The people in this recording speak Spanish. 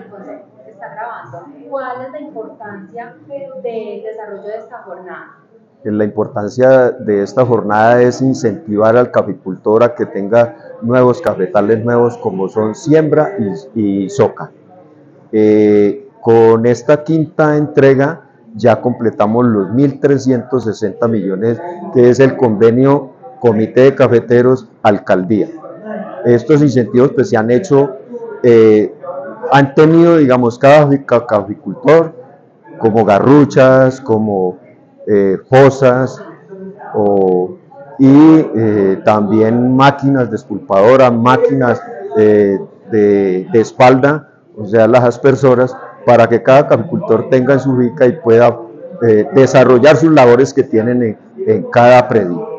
Consejo, se está grabando. ¿Cuál es la importancia del desarrollo de esta jornada? La importancia de esta jornada es incentivar al caficultor a que tenga nuevos cafetales nuevos como son siembra y soca. Con esta quinta entrega ya completamos los 1.360 millones, que es el convenio Comité de Cafeteros Alcaldía. Estos incentivos pues se han hecho, han tenido, digamos, cada caficultor, como garruchas, como fosas, también máquinas despulpadoras, máquinas de espalda, o sea, las aspersoras, para que cada caficultor tenga en su finca y pueda desarrollar sus labores que tienen en cada predio.